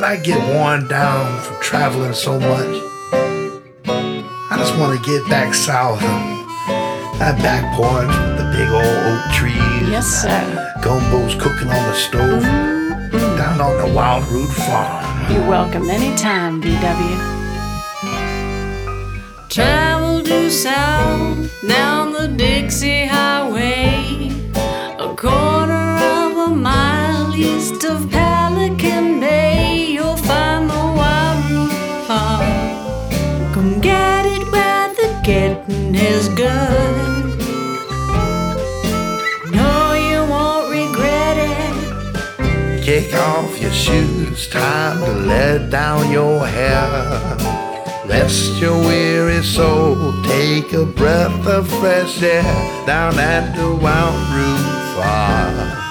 I get worn down from traveling so much, I just want to get back south. That back porch with the big old oak trees. Yes, sir. Gumbo's cooking on the stove. Down on the Wild Root Farm. You're welcome anytime, DW. Travel due south down the Dixie Highway, a quarter of a mile east of Pelican Bay. You'll find the Wild Root Farm. Come get it where the getting is good. No, you won't regret it. Kick off your shoes, time to let down your hair. Rest your weary soul, take a breath of fresh air down at the Wild Root Farm.